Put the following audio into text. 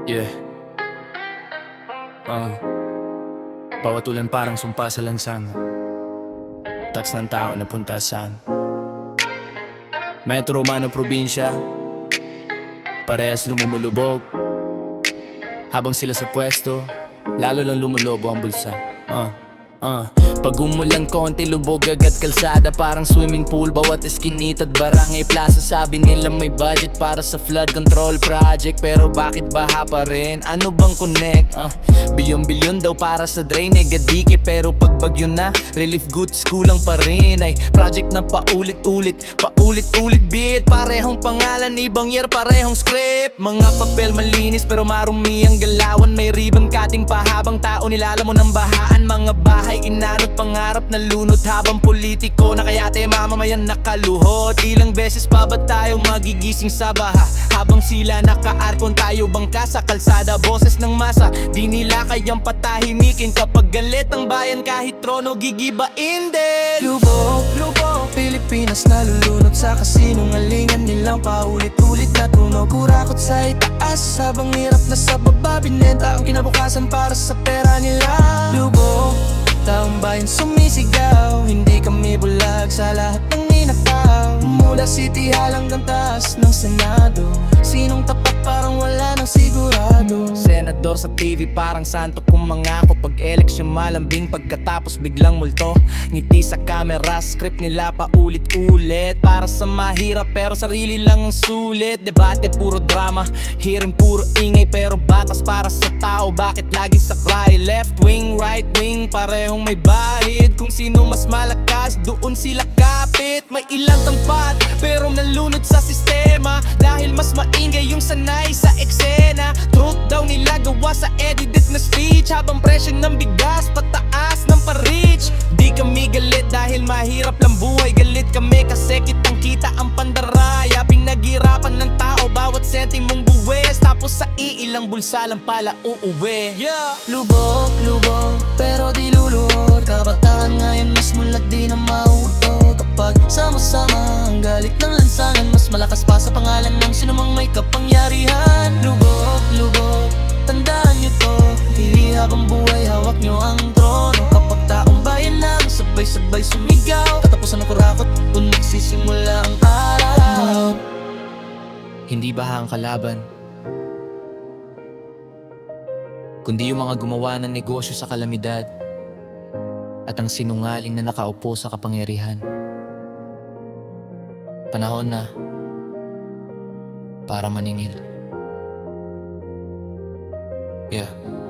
Yeah, uh, bawat ulan parang sumpa sa lansang. Tats ng tao na punta saan. Metro man o probinsya, parehas lumumulubog. Habang sila sa pwesto, lalo lang lumulobo ang bulsa. Pag umulan konti, lubog agad kalsada. Parang swimming pool, bawat eskinita at barangay plaza. Sabi nila may budget para sa flood control project, pero bakit baha pa rin? Ano bang connect? Bilyon-bilyon daw para sa drainage gadiki, pero pag bagyo na, relief goods kulang pa rin. Ay project na paulit-ulit beat, parehong pangalan, ibang year, parehong script. Mga papel malinis pero marumi ang galawan. May ribbon cutting pa habang tao nilalamon ng bahaan. Mga bahay inanot, pangarap na lunod, habang politiko na kayate mamamayan nakaluhod. Ilang beses pa ba tayo magigising sa baha, habang sila naka-arkon, tayo bangka sa kalsada. Boses ng masa, di nila kayang patahimikin. Kapag galit ang bayan, kahit trono gigibain din. Lubog, Pilipinas nalulunod sa kasinungalingan nilang paulit-ulit na tunog. Kurakot sa itaas, habang hirap na sa baba, binenta ang kinabukasan para sa pera nila. Lubog, taong bayan sumisigaw, hindi kami bulag sa lahat ng inakaw. Mula City Hall hanggang taas ng Senado, sinong tapat parang wala nang sigurado. Senador sa TV parang santo kung mangako, pag eleksyon malambing, pagkatapos biglang multo. Ngiti sa camera, script nila paulit-ulit, para sa mahirap pero sarili lang ang sulit. Debate puro drama, hearing puro ingay, pero batas para sa tao. Bakit lagi saklay? Left wing, right wing, parehong may bahid. Kung sino mas malakas, doon sila kapit. May ilang tampat, pero nalunod sa sistema, dahil mas maingay yung sanay sa eksena. Truth daw nila gawa sa edited na speech, habang presyo ng bigas pataas ng pa-reach. Di kami galit dahil mahirap lang buhay, galit kami kasi kitang kita ang pandaraya. Pinaghirapan ng tao bawat sentimong buwes, tapos sa iilang bulsa lang pala uuwi. Lubog, pero di luluhod. Kabataan ngayon mas mulat di na mauto. Kapag sama-sama ang galit ng lansangan, mas malakas pa sa pangalan ng sinumang may kapangyarihan. Lubog, tandaan nyo to, hindi habang buhay hawak nyo ang trono. Kapag taong bayan lang sabay-sabay sumigaw, katapusan ng kurakot kung nagsisimula ang araw. Hindi baha ang kalaban, kundi yung mga gumawa ng negosyo sa kalamidad, at ang sinungaling na nakaupo sa kapangyarihan. Panahon na para maningil. Yeah.